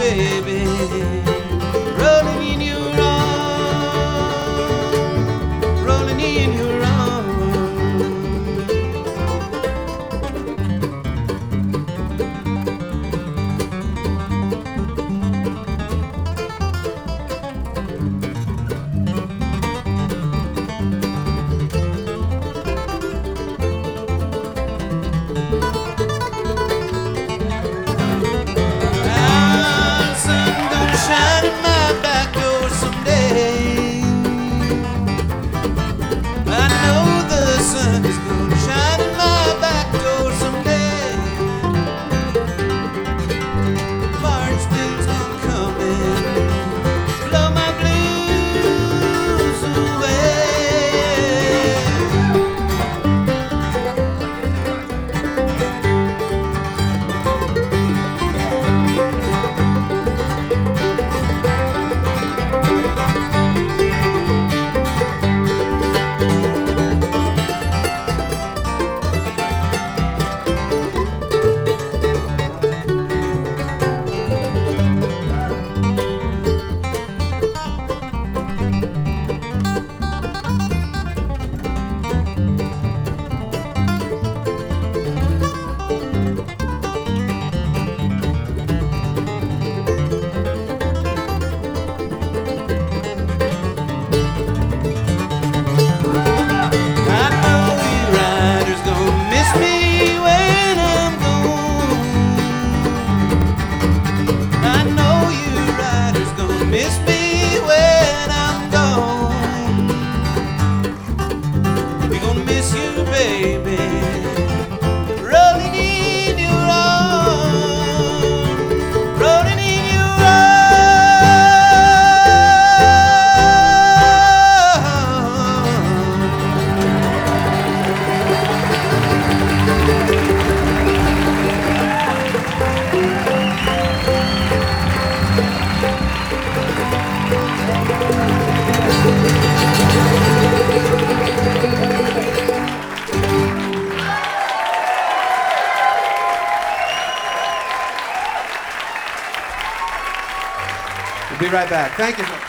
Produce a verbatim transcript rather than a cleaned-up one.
baby, rolling in your arms, rolling in your arms. Shine in my back door someday. I know the sun is gonna shine in my back door someday. March winds gonna come in, blow my blues away. Miss me when I'm gone. We're gonna miss you, baby, rolling in your arms, rolling in your We'll be right back. Thank you.